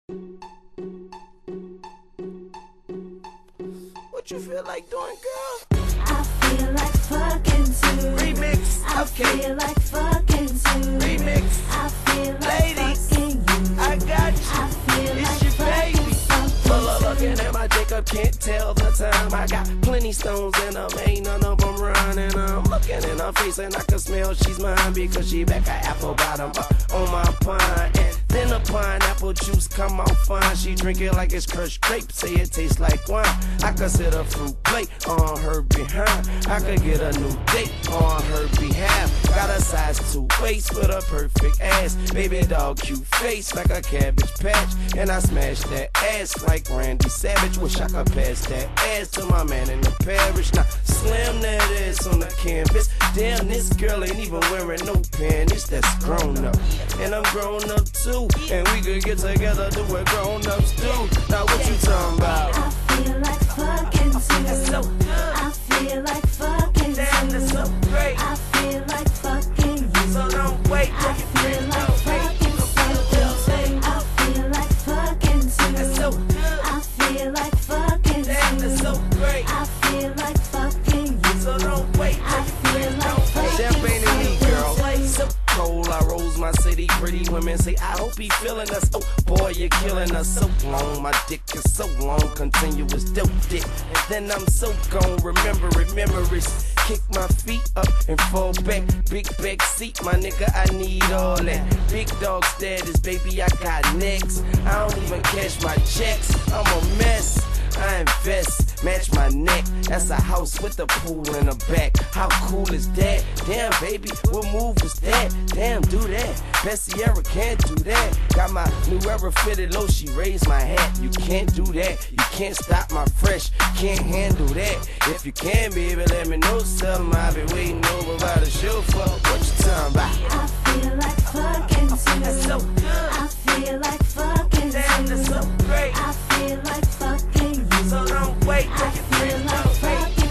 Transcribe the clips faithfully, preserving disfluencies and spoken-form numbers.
What you feel like doing, girl? I feel like fucking too. Remix, I okay. feel like fucking too. Remix, I feel like ladies, fucking you. I got you. I feel It's like your fucking baby. fucking Pull up too. looking at my Jacob, can't tell the time. I got plenty stones in them, ain't none of them running. I'm looking in her face and I can smell she's mine because she back her apple bottom up on my pine. And then the pineapple juice come out fine. She drink it like it's crushed grape, say it tastes like wine. I could sit a fruit plate on her behind. I could get a new date on her behalf. Got a size two waist with a perfect ass. Baby dog cute face like a cabbage patch. And I smash that ass like Randy Savage. Wish I could pass that ass to my man in the parish. Now slam that ass on the canvas. Damn, this girl ain't even wearing no panties. That's grown up, and I'm grown up too. And we could get together, do what grown ups do. Now what you talking about? I feel like fucking too. That's so good. I feel like fucking Damn, that's so too. great. I feel like fucking you. So don't wait till I you feel feel like no wait. fucking fucking too. I feel like fucking too. That's so good. I feel like fucking Damn, that's so too. great. I feel like fucking you. So don't wait I till feel you feel like no wait. fucking Champagne and me, girl. too. So cold, I rose my city. Pretty women say, I hope he feeling us. Oh boy, you're killing us so long. My dick is so long, continuous dope dick. And then I'm so gone. Remember it, memories. Kick my feet up and fall back. Big back seat, my nigga, I need all that. Big dog status, baby, I got next. I don't even cash my checks. I'm a mess. I invest, match my neck. That's a house with a pool in the back. How cool is that? Damn, baby, what move was that? Damn, do that. Bessie Sierra can't do that. Got my new era fitted low, she raised my hat. You can't do that. You can't stop my fresh. Can't handle that. If you can, baby, let me know something. I've been waiting over by the show for what you talking about. I feel like fucking too. That's so good. I feel like fucking Damn, too. that's so great. I feel like fucking you. So don't wait till I you feel feel like no wait. fucking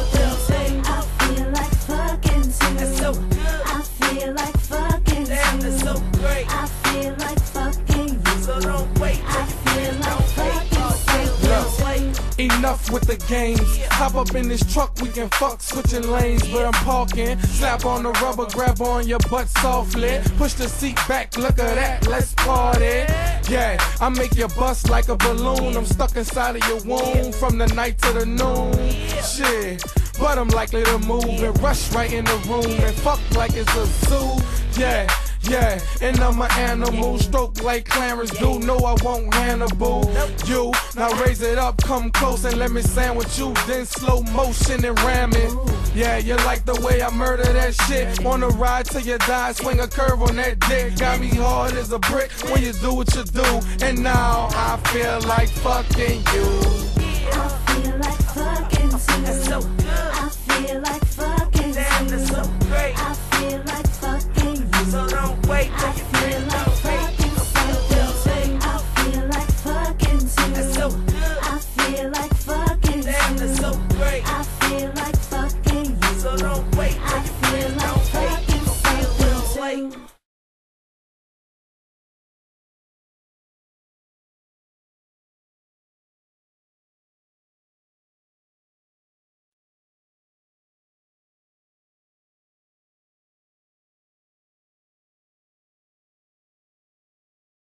too. I feel like fucking too. That's so good. I feel like fucking Damn, that's too. so great. I feel like fucking you. So don't wait till I you feel feel like no wait. fucking Enough with the games. Hop up in this truck, we can fuck switching lanes where I'm parking. Slap on the rubber, grab on your butt softly. Push the seat back, look at that, let's party. Yeah, I make you bust like a balloon. I'm stuck inside of your womb from the night to the noon. Shit, but I'm likely to move and rush right in the room and fuck like it's a zoo. Yeah. Yeah, and I'm an animal, stroke like Clarence do. No, I won't Hannibal you. Now raise it up, come close and let me sandwich you. Then slow motion and ram it. Yeah, you like the way I murder that shit. Wanna ride till you die, swing a curve on that dick. Got me hard as a brick when you do what you do. And now I feel like fucking you. I feel like fucking too. That's so good. I feel like fucking Damn, that's too. so great. I feel like fucking you. So don't wait till I you feel feel like no